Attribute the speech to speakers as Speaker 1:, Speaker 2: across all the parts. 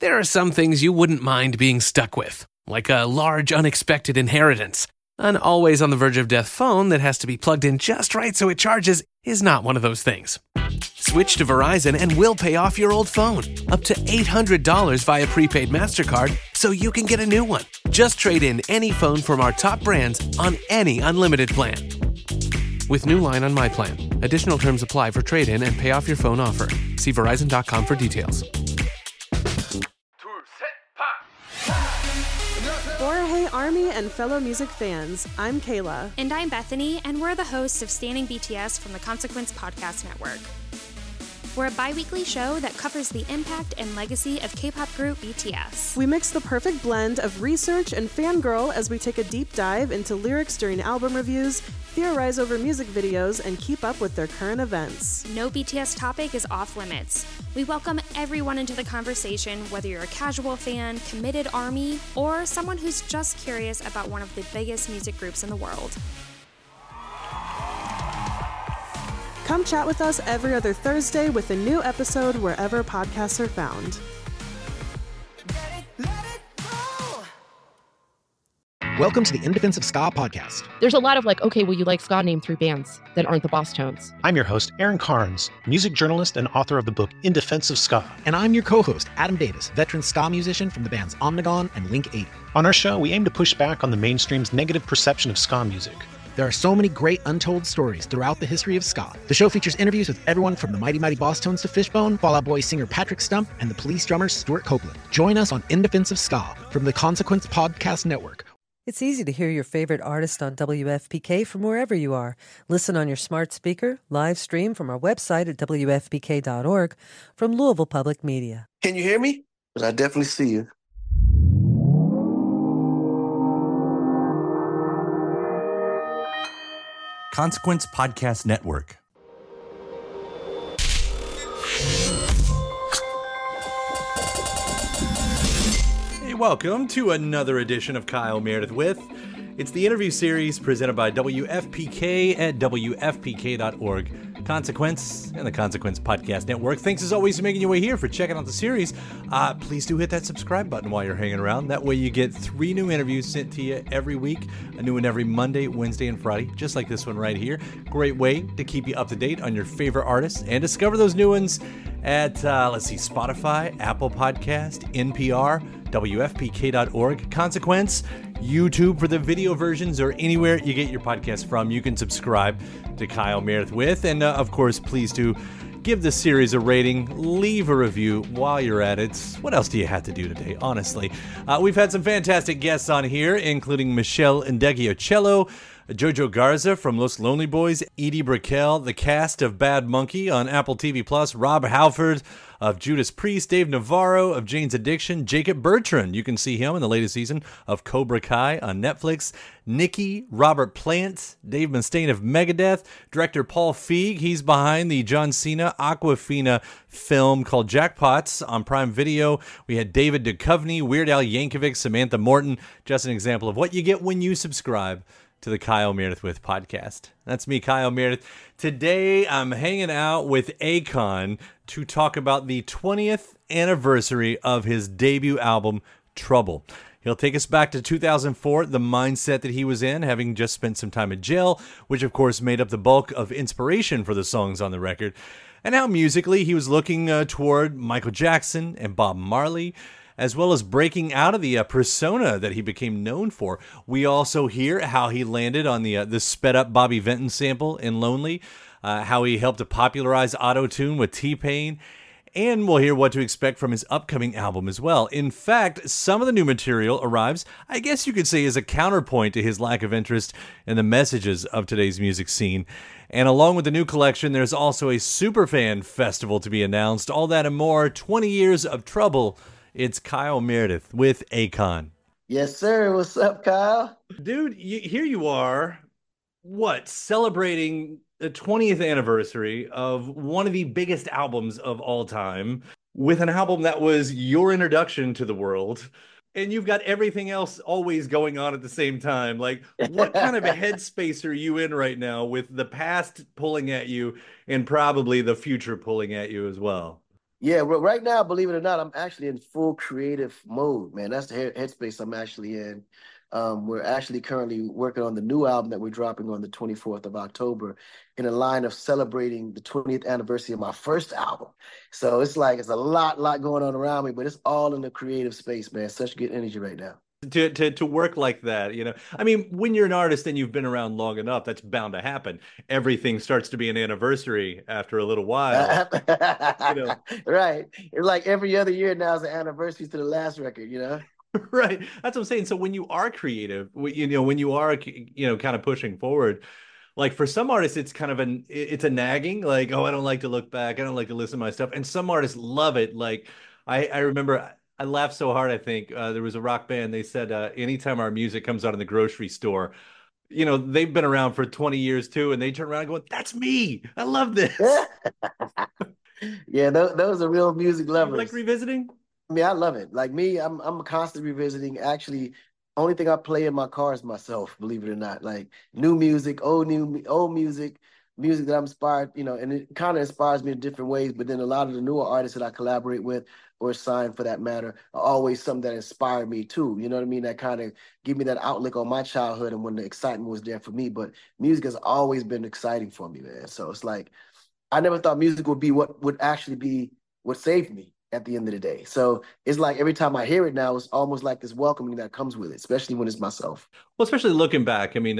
Speaker 1: There are some things you wouldn't mind being stuck with, like a large unexpected inheritance. An always on the verge of death phone that has to be plugged in just right so it charges is not one of those things. Switch to Verizon and we'll pay off your old phone, up to $800 via prepaid MasterCard, so you can get a new one. Just trade in any phone from our top brands on any unlimited plan. With new line on My Plan. Additional terms apply for trade-in and pay off your phone offer. See Verizon.com for details.
Speaker 2: Hey Army and fellow music fans, I'm Kayla.
Speaker 3: And I'm Bethany, and we're the hosts of Standing BTS from the Consequence Podcast Network. We're a bi-weekly show that covers the impact and legacy of K-pop group BTS.
Speaker 2: We mix the perfect blend of research and fangirl as we take a deep dive into lyrics during album reviews, theorize over music videos, and keep up with their current events.
Speaker 3: No BTS topic is off limits. We welcome everyone into the conversation, whether you're a casual fan, committed ARMY, or someone who's just curious about one of the biggest music groups in the world.
Speaker 2: Come chat with us every other Thursday with a new episode wherever podcasts are found.
Speaker 4: Welcome to the In Defense of Ska podcast.
Speaker 5: There's a lot of okay, well, you like ska, name 3 bands that aren't the Boss Tones.
Speaker 6: I'm your host, Aaron Carnes, music journalist and author of the book In Defense of Ska.
Speaker 4: And I'm your co-host, Adam Davis, veteran ska musician from the bands Omnigone and Link 80.
Speaker 6: On our show, we aim to push back on the mainstream's negative perception of ska music.
Speaker 4: There are so many great untold stories throughout the history of ska. The show features interviews with everyone from the Mighty Mighty Boss Tones to Fishbone, Fall Out Boy singer Patrick Stump, and the Police drummer Stuart Copeland. Join us on In Defense of Ska from the Consequence Podcast Network.
Speaker 7: It's easy to hear your favorite artist on WFPK from wherever you are. Listen on your smart speaker, live stream from our website at WFPK.org, from Louisville Public Media.
Speaker 8: Can you hear me? But I definitely see you.
Speaker 9: Consequence Podcast Network. Hey, welcome to another edition of Kyle Meredith With. It's the interview series presented by WFPK at WFPK.org. Consequence and the Consequence Podcast Network. Thanks as always for making your way here, for checking out the series. Please do hit that subscribe button while you're hanging around. That way you get 3 new interviews sent to you every week. A new one every Monday, Wednesday, and Friday, just like this one right here. Great way to keep you up to date on your favorite artists and discover those new ones at, Spotify, Apple Podcast, NPR, WFPK.org, Consequence, YouTube for the video versions, or anywhere you get your podcast from. You can subscribe to Kyle Meredith With, and of course, please do give the series a rating, leave a review while you're at it. What else do you have to do today, honestly? We've had some fantastic guests on here, including Michelle Ndegeocello, Jojo Garza from Los Lonely Boys, Edie Brickell, the cast of Bad Monkey on Apple TV+, Rob Halford of Judas Priest, Dave Navarro of Jane's Addiction, Jacob Bertrand, you can see him in the latest season of Cobra Kai on Netflix, Nikki, Robert Plant, Dave Mustaine of Megadeth, director Paul Feig, he's behind the John Cena Aquafina film called Jackpots on Prime Video. We had David Duchovny, Weird Al Yankovic, Samantha Morton, just an example of what you get when you subscribe to the Kyle Meredith With podcast. That's me, Kyle Meredith. Today, I'm hanging out with Akon to talk about the 20th anniversary of his debut album, Trouble. He'll take us back to 2004, the mindset that he was in, having just spent some time in jail, which of course made up the bulk of inspiration for the songs on the record, and how musically he was looking toward Michael Jackson and Bob Marley, as well as breaking out of the persona that he became known for. We also hear how he landed on the sped-up Bobby Vinton sample in Lonely, how he helped to popularize auto-tune with T-Pain, and we'll hear what to expect from his upcoming album as well. In fact, some of the new material arrives, I guess you could say, as a counterpoint to his lack of interest in the messages of today's music scene. And along with the new collection, there's also a Superfan Festival to be announced. All that and more, 20 years of Trouble. It's Kyle Meredith with Akon.
Speaker 8: Yes, sir. What's up, Kyle?
Speaker 9: Dude, here you are, celebrating the 20th anniversary of one of the biggest albums of all time, with an album that was your introduction to the world, and you've got everything else always going on at the same time. Like, what kind of a headspace are you in right now, with the past pulling at you and probably the future pulling at you as well?
Speaker 8: Yeah, well, right now, believe it or not, I'm actually in full creative mode, man. That's the headspace I'm actually in. We're actually currently working on the new album that we're dropping on the 24th of October in a line of celebrating the 20th anniversary of my first album. So it's like it's a lot going on around me, but it's all in the creative space, man. Such good energy right now.
Speaker 9: To work like that, I mean, when you're an artist and you've been around long enough, that's bound to happen. Everything starts to be an anniversary after a little while.
Speaker 8: Right. It's like every other year now is an anniversary to the last record, you know?
Speaker 9: Right. That's what I'm saying. So when you are creative, when you are, kind of pushing forward, like for some artists, it's kind of it's a nagging, like, oh, I don't like to look back. I don't like to listen to my stuff. And some artists love it. Like I remember I laughed so hard. I think there was a rock band. They said anytime our music comes out in the grocery store, they've been around for 20 years too. And they turn around and go, that's me. I love this.
Speaker 8: Yeah, those are real music lovers.
Speaker 9: You like revisiting?
Speaker 8: I mean, I love it. Like me, I'm constantly revisiting. Actually, only thing I play in my car is myself, believe it or not. Like new music, old music, music that I'm inspired, and it kind of inspires me in different ways. But then a lot of the newer artists that I collaborate with or sign for that matter are always something that inspired me too. You know what I mean? That kind of give me that outlook on my childhood and when the excitement was there for me. But music has always been exciting for me, man. So it's like I never thought music would be what would actually be what saved me at the end of the day. So it's like every time I hear it now, it's almost like this welcoming that comes with it, especially when it's myself.
Speaker 9: Well, especially looking back, I mean,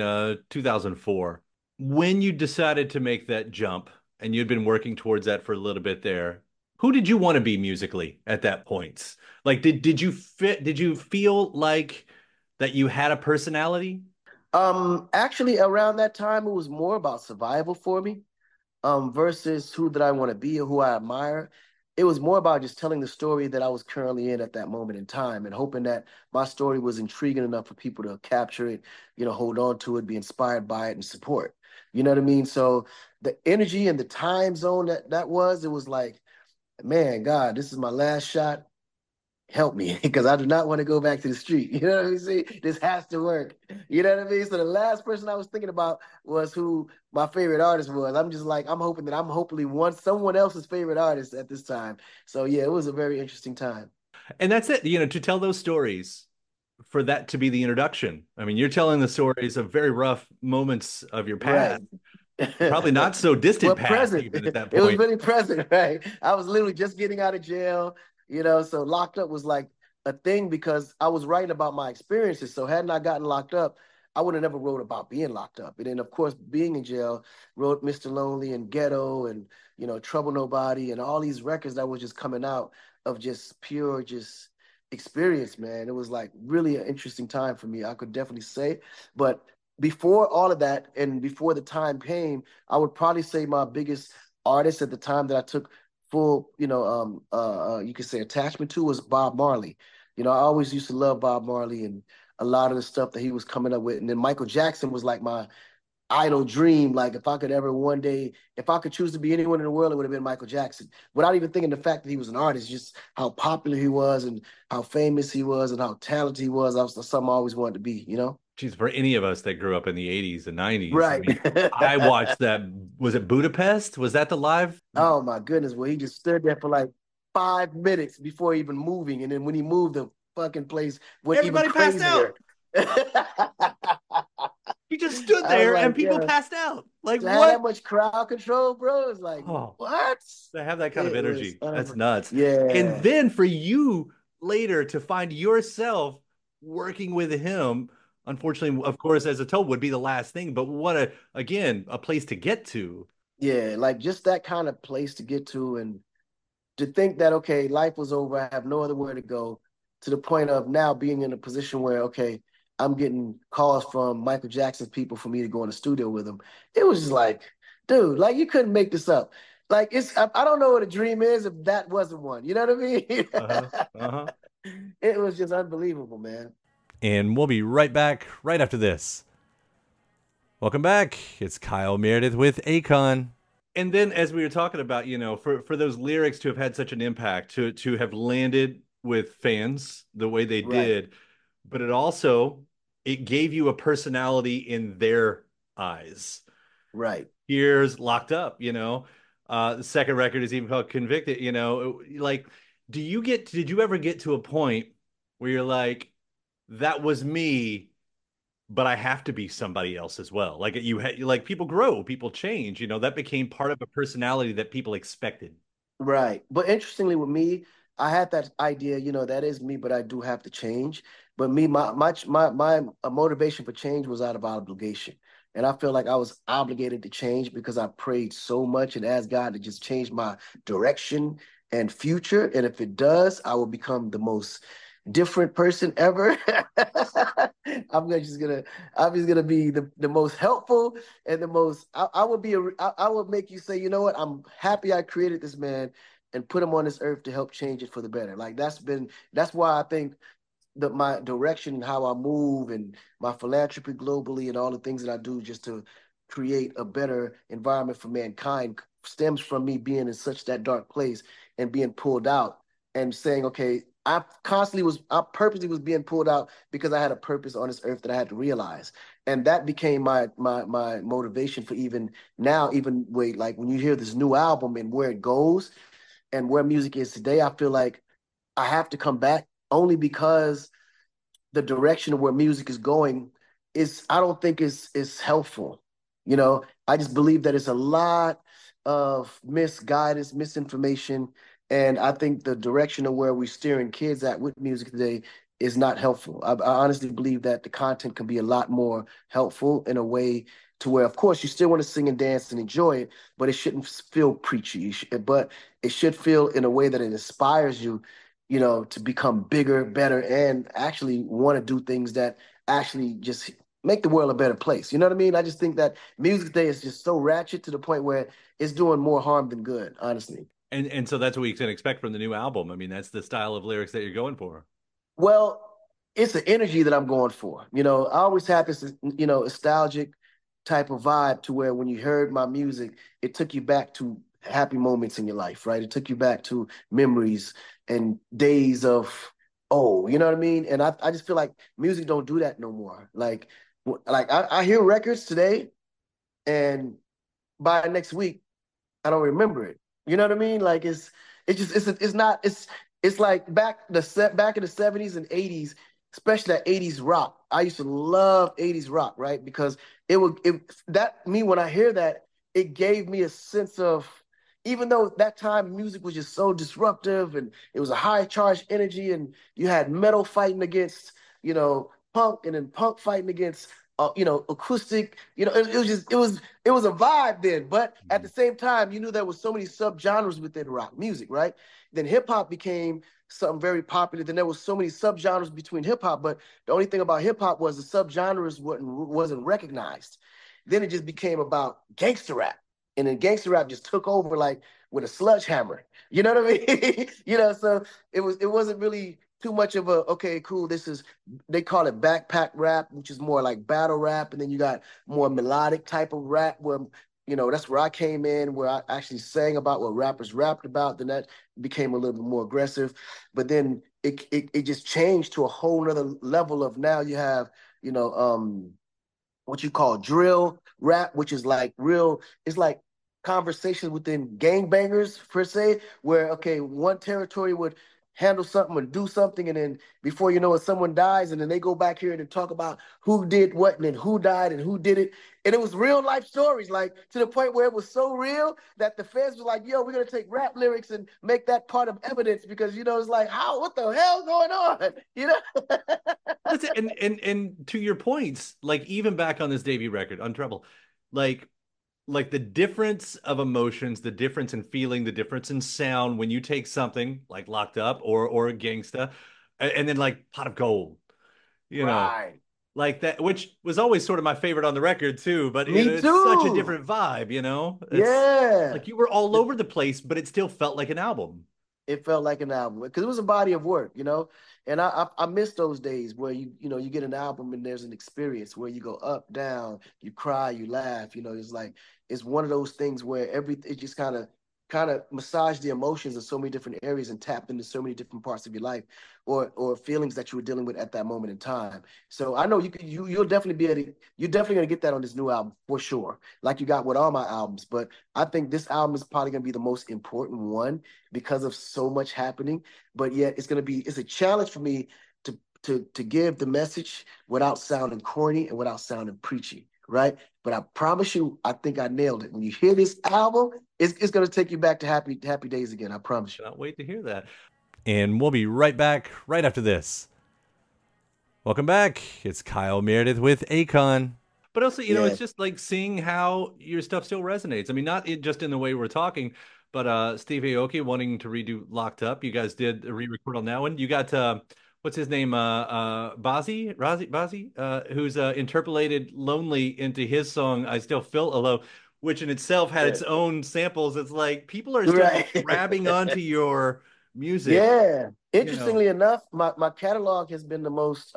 Speaker 9: 2004, when you decided to make that jump and you'd been working towards that for a little bit there, who did you want to be musically at that point? Like, did you feel like that you had a personality?
Speaker 8: Actually, around that time, it was more about survival for me, versus who did I want to be or who I admire. It was more about just telling the story that I was currently in at that moment in time and hoping that my story was intriguing enough for people to capture it, hold on to it, be inspired by it and support. You know what I mean? So the energy and the time zone it was like, man, God, this is my last shot. Help me, because I do not want to go back to the street. You know what I mean? See, this has to work. You know what I mean? So the last person I was thinking about was who my favorite artist was. I'm just like, I'm hoping that I'm hopefully someone else's favorite artist at this time. So yeah, it was a very interesting time.
Speaker 9: And that's it, to tell those stories, for that to be the introduction. I mean, you're telling the stories of very rough moments of your past. Right. Probably not so distant past, present. Even at that point.
Speaker 8: It was really present, right? I was literally just getting out of jail. So locked up was like a thing because I was writing about my experiences. So hadn't I gotten locked up, I would have never wrote about being locked up. And then, of course, being in jail, wrote Mr. Lonely and Ghetto and, Trouble Nobody and all these records that was just coming out of just pure experience, man. It was like really an interesting time for me, I could definitely say. But before all of that and before the time came, I would probably say my biggest artist at the time that I took full, you could say attachment to was Bob Marley. I always used to love Bob Marley and a lot of the stuff that he was coming up with. And then Michael Jackson was like my idol dream. Like if I could ever one day, if I could choose to be anyone in the world, it would have been Michael Jackson. Without even thinking the fact that he was an artist, just how popular he was and how famous he was and how talented he was. That was something I always wanted to be,
Speaker 9: Geez, for any of us that grew up in the 80s and 90s.
Speaker 8: Right.
Speaker 9: I mean, I watched that. Was it Budapest? Was that the live?
Speaker 8: Oh, my goodness. Well, he just stood there for like 5 minutes before even moving. And then when he moved, the fucking place went
Speaker 9: Everybody
Speaker 8: even crazier.
Speaker 9: Passed out. He just stood there and people passed out. Like,
Speaker 8: to
Speaker 9: what?
Speaker 8: Have that much crowd control, bro? It's like, what?
Speaker 9: To have that kind of energy. That's nuts.
Speaker 8: Yeah.
Speaker 9: And then for you later to find yourself working with him, unfortunately, of course, as a told, would be the last thing. But what a place to get to.
Speaker 8: Yeah, like just that kind of place to get to, and to think that, okay, life was over, I have no other where to go, to the point of now being in a position where, okay, I'm getting calls from Michael Jackson's people for me to go in the studio with him. It was just like, dude, like you couldn't make this up. Like I don't know what a dream is if that wasn't one. You know what I mean? It was just unbelievable, man.
Speaker 9: And we'll be right back right after this. Welcome back. It's Kyle Meredith with Akon. And then as we were talking about, for those lyrics to have had such an impact, to have landed with fans the way they did, but it gave you a personality in their eyes.
Speaker 8: Right.
Speaker 9: Years locked up, The second record is even called Convicted. Like, did you ever get to a point where you're like, that was me, but I have to be somebody else as well? Like like people grow, people change, that became part of a personality that people expected.
Speaker 8: Right. But interestingly with me, I had that idea, that is me, but I do have to change. But me, my motivation for change was out of obligation. And I feel like I was obligated to change because I prayed so much and asked God to just change my direction and future. And if it does, I will become the most different person ever. I'm just gonna be the most helpful and the most. I would be I would make you say, you know what? I'm happy I created this man and put him on this earth to help change it for the better. Like that's why I think that my direction and how I move and my philanthropy globally and all the things that I do just to create a better environment for mankind stems from me being in such that dark place and being pulled out and saying, okay, I purposely was being pulled out because I had a purpose on this earth that I had to realize. And that became my motivation for even now, even wait, like when you hear this new album and where it goes and where music is today, I feel like I have to come back only because the direction of where music is going I don't think is helpful. I just believe that it's a lot of misguidance, misinformation. And I think the direction of where we're steering kids at with music today is not helpful. I honestly believe that the content can be a lot more helpful in a way to where, of course, you still want to sing and dance and enjoy it, but it shouldn't feel preachy. But it should feel in a way that it inspires you, to become bigger, better, and actually want to do things that actually just make the world a better place. You know what I mean? I just think that music today is just so ratchet to the point where it's doing more harm than good, honestly.
Speaker 9: And so that's what we can expect from the new album. I mean, that's the style of lyrics that you're going for.
Speaker 8: Well, it's the energy that I'm going for. I always had this, nostalgic type of vibe to where when you heard my music, it took you back to happy moments in your life, right? It took you back to memories and days of, you know what I mean? And I just feel like music don't do that no more. Like I hear records today and by next week, I don't remember it. You know what I mean? Like it's like back in the 70s and 80s, especially that 80s rock. I used to love 80s rock, right? Because when I hear that, it gave me a sense of, even though that time music was just so disruptive and it was a high charged energy and you had metal fighting against, punk and then punk fighting against acoustic, it was a vibe then. But at the same time, you knew there was so many subgenres within rock music, right? Then hip hop became something very popular. Then there was so many subgenres between hip hop, but the only thing about hip hop was the subgenres wasn't recognized. Then it just became about gangster rap. And then gangster rap just took over like with a sledgehammer. You know what I mean? So it wasn't really too much of okay, cool. They call it backpack rap, which is more like battle rap. And then you got more melodic type of rap where, that's where I came in, where I actually sang about what rappers rapped about. Then that became a little bit more aggressive. But then it just changed to a whole nother level of now you have, what you call drill rap, which is like it's like conversations within gangbangers per se, where, okay, one territory would handle something or do something, and then before you know it, someone dies, and then they go back here and then talk about who did what and then who died and who did it. And it was real life stories, like to the point where it was so real that the feds were like, yo, we're going to take rap lyrics and make that part of evidence because, it's like, what the hell going on?
Speaker 9: Listen, and to your points, like even back on this debut record, Untrouble, like the difference of emotions, the difference in feeling, the difference in sound when you take something like Locked Up or a Gangsta, and then like Pot of Gold,
Speaker 8: right.
Speaker 9: Like that, which was always sort of my favorite on the record too. But
Speaker 8: it's
Speaker 9: such a different vibe,
Speaker 8: Yeah,
Speaker 9: like you were all over the place, but it still felt like an album.
Speaker 8: It felt like an album because it was a body of work, And I miss those days where you get an album and there's an experience where you go up, down, you cry, you laugh. It's like it's one of those things where it just kind of kind of massage the emotions in so many different areas and tap into so many different parts of your life or feelings that you were dealing with at that moment in time. So I know you'll definitely you're definitely gonna get that on this new album for sure, like you got with all my albums. But I think this album is probably gonna be the most important one because of so much happening. But yet it's a challenge for me to give the message without sounding corny and without sounding preachy, right? But I promise you, I think I nailed it. When you hear this album, it's going to take you back to happy days again. I promise you.
Speaker 9: Cannot wait to hear that. And we'll be right back right after this. Welcome back. It's Kyle Meredith with Akon. But also, you know, it's just like seeing how your stuff still resonates. I mean, not just in the way we're talking, but Steve Aoki wanting to redo Locked Up. You guys did a re-record on that one. You got... what's his name? Bazzi, who's interpolated "Lonely" into his song "I Still Feel Alone," which in itself had its own samples. It's like people are still grabbing onto your music.
Speaker 8: Yeah. Interestingly enough, my catalog has been the most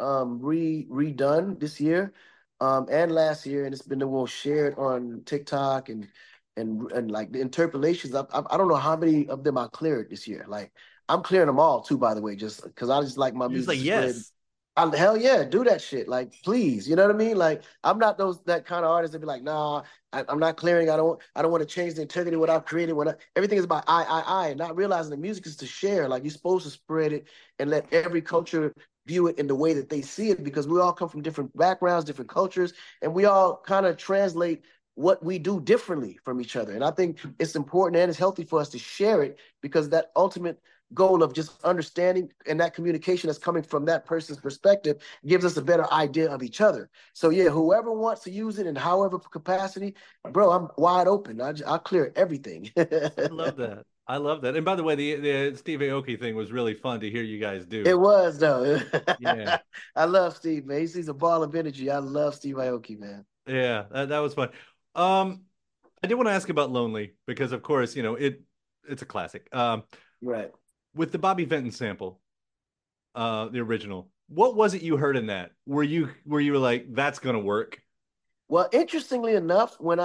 Speaker 8: redone this year and last year, and it's been the most shared on TikTok and like the interpolations. I don't know how many of them I cleared this year. Like, I'm clearing them all too, by the way, just because I just like my music.
Speaker 9: Like, yes.
Speaker 8: Hell yeah, do that shit. Like, please, you know what I mean? Like, I'm not that kind of artist that be like, nah, I'm not clearing. I don't want to change the integrity of what I've created. Everything is about I, not realizing the music is to share. Like, you're supposed to spread it and let every culture view it in the way that they see it, because we all come from different backgrounds, different cultures, and we all kind of translate what we do differently from each other. And I think it's important and it's healthy for us to share it, because that ultimate goal of just understanding and that communication that's coming from that person's perspective gives us a better idea of each other. So yeah, whoever wants to use it in however capacity, bro, I'm wide open. I'll clear everything.
Speaker 9: I love that. And by the way, the Steve Aoki thing was really fun to hear you guys do.
Speaker 8: It was, though.
Speaker 9: Yeah.
Speaker 8: I love Steve, man. He's a ball of energy. I love Steve Aoki, man.
Speaker 9: Yeah, that was fun. I did want to ask about "Lonely" because, of course, you know, it's a classic.
Speaker 8: Right.
Speaker 9: With the Bobby Vinton sample, the original, what was it you heard in that? Were you like, that's gonna work?
Speaker 8: Well, interestingly enough, when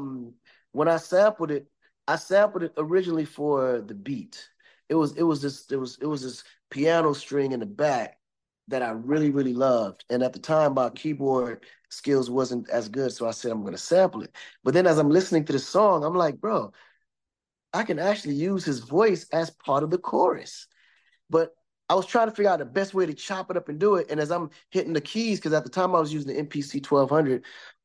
Speaker 8: I sampled it originally for the beat. It was this piano string in the back that I really, really loved. And at the time, my keyboard skills wasn't as good, so I said I'm gonna sample it. But then as I'm listening to the song, I'm like, bro, I can actually use his voice as part of the chorus. But I was trying to figure out the best way to chop it up and do it. And as I'm hitting the keys, because at the time I was using the MPC 1200,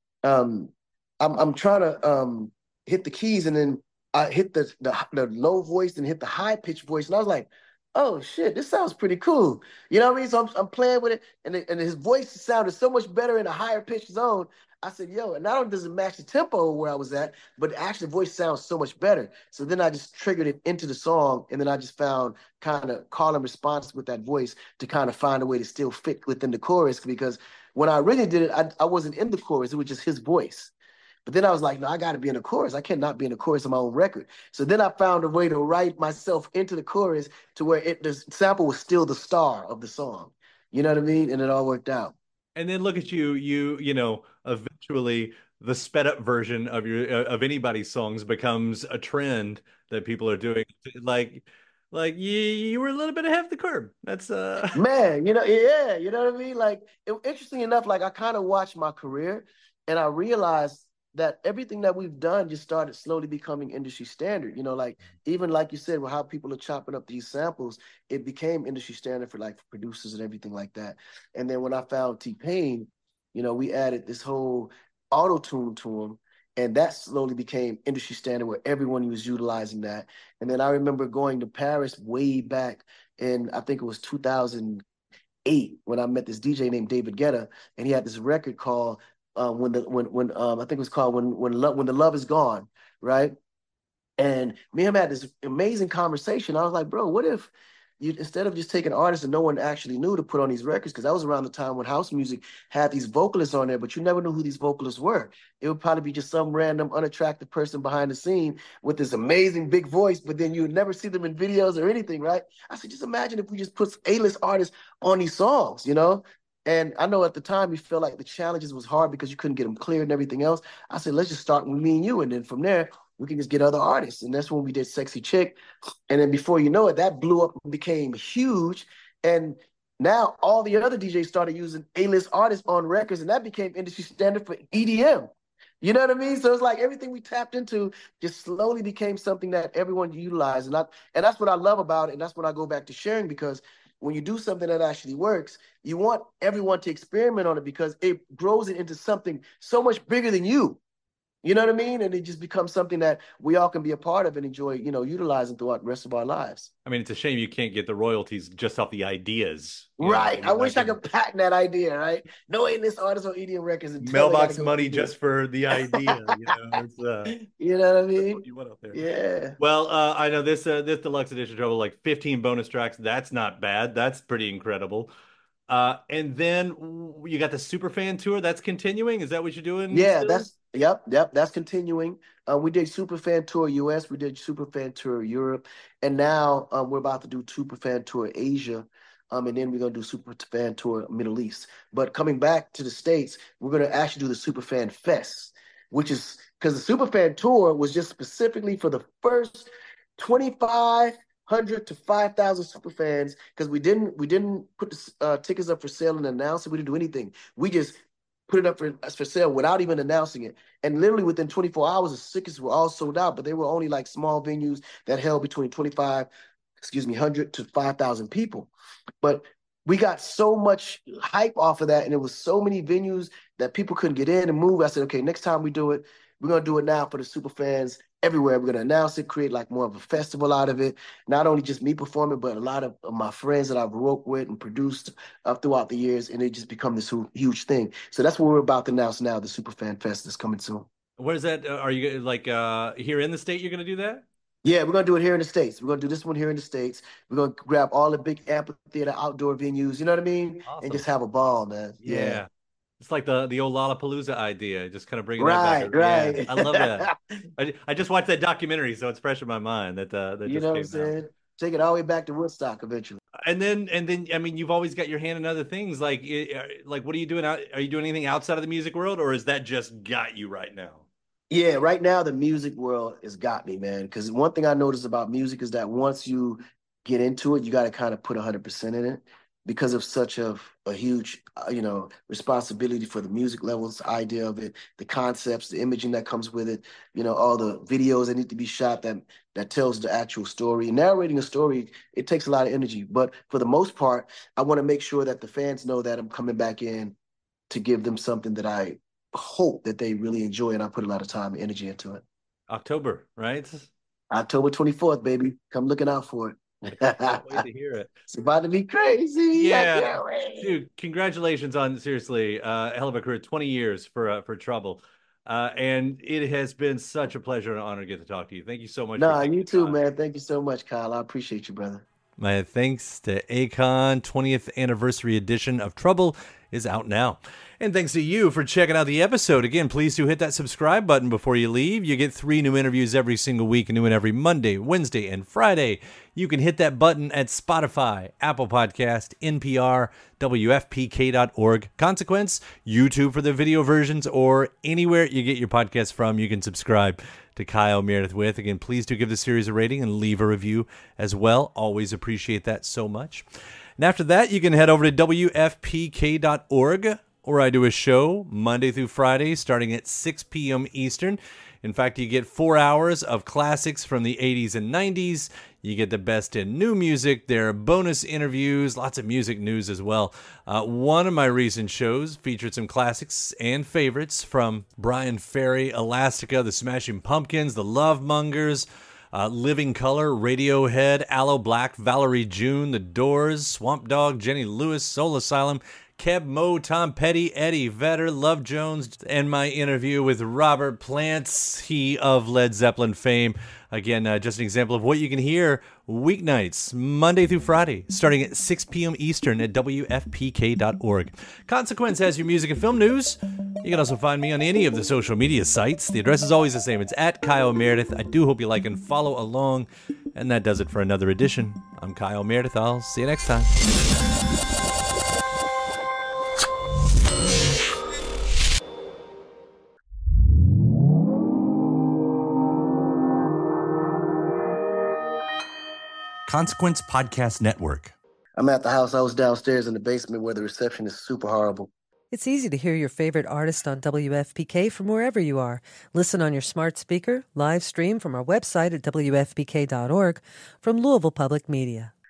Speaker 8: I'm trying to hit the keys, and then I hit the low voice and hit the high pitched voice. And I was like, oh shit, this sounds pretty cool. You know what I mean? So I'm playing with it, and his voice sounded so much better in a higher pitched zone. I said, yo, and not only does it match the tempo where I was at, but actually the voice sounds so much better. So then I just triggered it into the song, and then I just found kind of call and response with that voice to kind of find a way to still fit within the chorus, because when I really did it, I wasn't in the chorus. It was just his voice. But then I was like, no, I got to be in the chorus. I cannot be in the chorus of my own record. So then I found a way to write myself into the chorus to where the sample was still the star of the song. You know what I mean? And it all worked out.
Speaker 9: And then look at you know, eventually the sped up version of of anybody's songs becomes a trend that people are doing. Like you were a little bit ahead of the curve. That's
Speaker 8: man, you know, yeah, you know what I mean? Like, interesting enough, like I kind of watched my career and I realized that everything that we've done just started slowly becoming industry standard. You know, like, even like you said, with how people are chopping up these samples, it became industry standard for like producers and everything like that. And then when I found T-Pain, you know, we added this whole auto-tune to him, and that slowly became industry standard where everyone was utilizing that. And then I remember going to Paris way back in, I think it was 2008, when I met this DJ named David Guetta, and he had this record called when I think it was called when the Love Is Gone, right? And me and him had this amazing conversation. I was like, bro, what if you, instead of just taking artists that no one actually knew to put on these records, because that was around the time when house music had these vocalists on there, but you never knew who these vocalists were. It would probably be just some random unattractive person behind the scene with this amazing big voice, but then you would never see them in videos or anything, right? I said, just imagine if we just put A-list artists on these songs, you know? And I know at the time you felt like the challenges was hard because you couldn't get them cleared and everything else. I said, let's just start with me and you. And then from there, we can just get other artists. And that's when we did Sexy Chick. And then before you know it, that blew up and became huge. And now all the other DJs started using A-list artists on records, and that became industry standard for EDM. You know what I mean? So it's like everything we tapped into just slowly became something that everyone utilized. And that's what I love about it. And that's when I go back to sharing, because when you do something that actually works, you want everyone to experiment on it because it grows it into something so much bigger than you. You know what I mean? And it just becomes something that we all can be a part of and enjoy, utilizing throughout the rest of our lives.
Speaker 9: I mean, it's a shame you can't get the royalties just off the ideas.
Speaker 8: Right. I wish I could patent that idea, right? No A-list artists on EDM records.
Speaker 9: Mailbox money just for the idea. It's,
Speaker 8: you know what I mean?
Speaker 9: You went up there.
Speaker 8: Yeah.
Speaker 9: Well, I know this deluxe edition Trouble, like 15 bonus tracks. That's not bad. That's pretty incredible. And then you got the Superfan tour. That's continuing. Is that what you're doing?
Speaker 8: Yeah, that's continuing. We did Superfan tour US, we did Superfan tour Europe, and now we're about to do Superfan tour Asia, and then we're gonna do Superfan tour Middle East. But coming back to the States, we're gonna actually do the Superfan Fest, which is because the Superfan tour was just specifically for the first 2,500 to 5,000 superfans, because we didn't put the tickets up for sale and announce it. We didn't do anything. We just put it up for sale without even announcing it. And literally within 24 hours, the tickets were all sold out, but they were only like small venues that held between 100 to 5,000 people. But we got so much hype off of that, and there was so many venues that people couldn't get in and move. I said, okay, next time we do it, we're going to do it now for the super fans everywhere. We're going to announce it, create like more of a festival out of it. Not only just me performing, but a lot of my friends that I've worked with and produced throughout the years, and it just become this huge thing. So that's what we're about to announce now, the Superfan Fest is coming soon.
Speaker 9: Where is that? Are you like here in the state you're going to do that?
Speaker 8: Yeah, we're going to do it here in the States. We're going to do this one here in the States. We're going to grab all the big amphitheater outdoor venues, you know what I mean? Awesome. And just have a ball, man. Yeah.
Speaker 9: It's like the old Lollapalooza idea, just kind of bringing
Speaker 8: that back. Right.
Speaker 9: Yeah, I love that. I just watched that documentary, so it's fresh in my mind. That
Speaker 8: you know what I'm saying? Take it all the way back to Woodstock eventually.
Speaker 9: And then, I mean, you've always got your hand in other things. Like what are you doing? Are you doing anything outside of the music world, or is that just got you right now?
Speaker 8: Yeah, right now the music world has got me, man. Because one thing I noticed about music is that once you get into it, you got to kind of put 100% in it, because of such a huge, responsibility for the music levels, the idea of it, the concepts, the imaging that comes with it, all the videos that need to be shot that tells the actual story. Narrating a story, it takes a lot of energy. But for the most part, I want to make sure that the fans know that I'm coming back in to give them something that I hope that they really enjoy, and I put a lot of time and energy into it.
Speaker 9: October, right?
Speaker 8: October 24th, baby. Come looking out for it.
Speaker 9: Can't wait to hear it.
Speaker 8: It's about to be crazy.
Speaker 9: Yeah, dude, congratulations on seriously hell of a career, 20 years for Trouble, and it has been such a pleasure and honor to get to talk to you. Thank you so much.
Speaker 8: You too, man. Thank you so much, Kyle. I appreciate you, brother.
Speaker 9: My thanks to Akon. 20th anniversary edition of Trouble is out now. And thanks to you for checking out the episode. Again, please do hit that subscribe button before you leave. You get 3 new interviews every single week, new one every Monday, Wednesday, and Friday. You can hit that button at Spotify, Apple Podcast, NPR, WFPK.org, Consequence, YouTube for the video versions, or anywhere you get your podcast from, you can subscribe to Kyle Meredith With. Again, please do give the series a rating and leave a review as well. Always appreciate that so much. And after that, you can head over to WFPK.org, where I do a show Monday through Friday starting at 6 p.m. Eastern. In fact, you get 4 hours of classics from the 80s and 90s. You get the best in new music. There are bonus interviews, lots of music news as well. One of my recent shows featured some classics and favorites from Brian Ferry, Elastica, the Smashing Pumpkins, the Lovemongers, Living Colour, Radiohead, Aloe Black, Valerie June, The Doors, Swamp Dogg, Jenny Lewis, Soul Asylum, Keb Mo, Tom Petty, Eddie Vedder, Love Jones, and my interview with Robert Plant, he of Led Zeppelin fame. Again, just an example of what you can hear weeknights, Monday through Friday, starting at 6 p.m. Eastern at WFPK.org. Consequence has your music and film news. You can also find me on any of the social media sites. The address is always the same. It's at Kyle Meredith. I do hope you like and follow along. And that does it for another edition. I'm Kyle Meredith. I'll see you next time. Consequence Podcast Network.
Speaker 8: I'm at the house. I was downstairs in the basement where the reception is super horrible.
Speaker 7: It's easy to hear your favorite artist on WFPK from wherever you are. Listen on your smart speaker, live stream from our website at WFPK.org from Louisville Public Media.